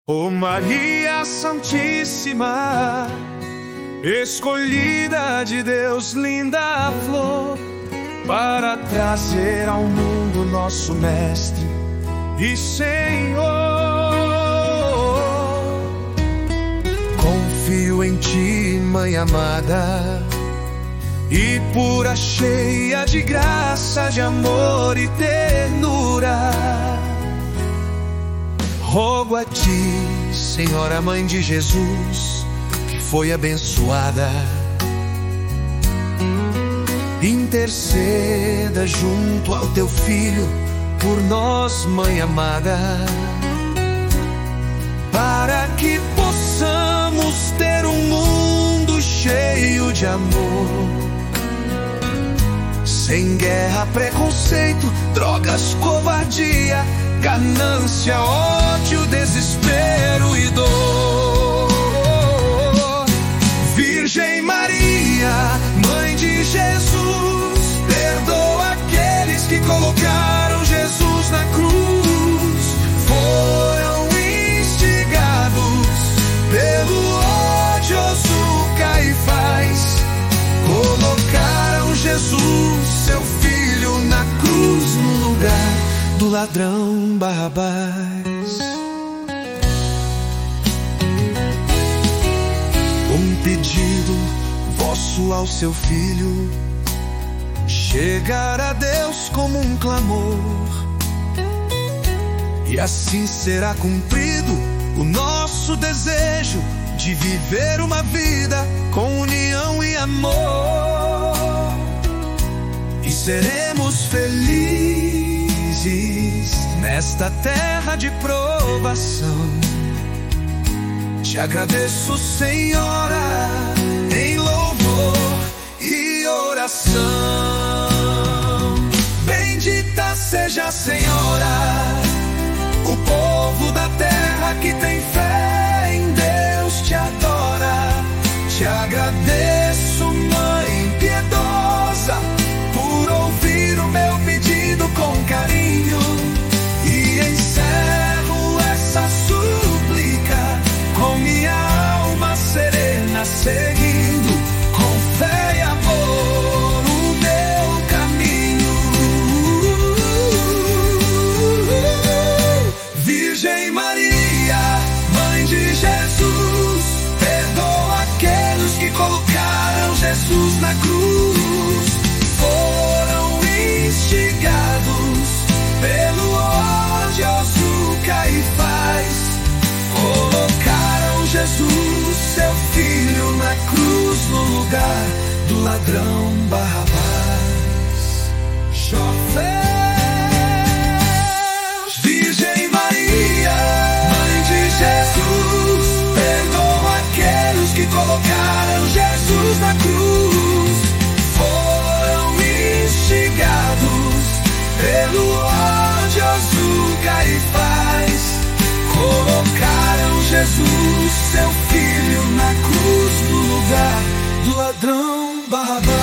Ó Maria Santíssima, escolhida de Deus, linda flor, para trazer ao mundo nosso Mestre e Senhor. Confio em Ti, Mãe amada, e pura, cheia de graça, de amor e ternura. Rogo a Ti, Senhora Mãe de Jesus, que foi abençoada, interceda junto ao Teu Filho por nós, Mãe amada, para que possamos ter um mundo cheio de amor, sem guerra, preconceito, drogas, covardia, ganância, ódio, desespero e dor. Virgem Maria, Mãe de Jesus, perdoa aqueles que colocaram Jesus na cruz. Foram instigados pelo odioso Caifás, colocaram Jesus, seu filho, na cruz no lugar do ladrão Barrabás. Um pedido vosso ao seu filho, chegar a Deus como um clamor, e assim será cumprido o nosso desejo de viver uma vida com união e amor, e seremos felizes nesta terra de provação. Te agradeço, Senhora, em louvor e oração. Bendita seja a Senhora, o povo da terra que tem fé em Deus te adora. Te agradeço, Mãe piedosa, por ouvir o meu pedido com carinho, e encerro essa súplica com minha alma serena, seguindo com fé e amor o meu caminho. Virgem Maria, Mãe de Jesus, perdoa aqueles que colocaram Jesus na cruz. Foram instigados pelo odioso Caifás, colocaram Jesus, seu filho, na cruz no lugar do ladrão Barrabás. Virgem Maria, Mãe de Jesus, perdoa aqueles que colocaram Jesus na cruz. Foram instigados pelo odioso Caifás, colocaram Jesus, seu filho, na cruz no lugar do ladrão Barrabás.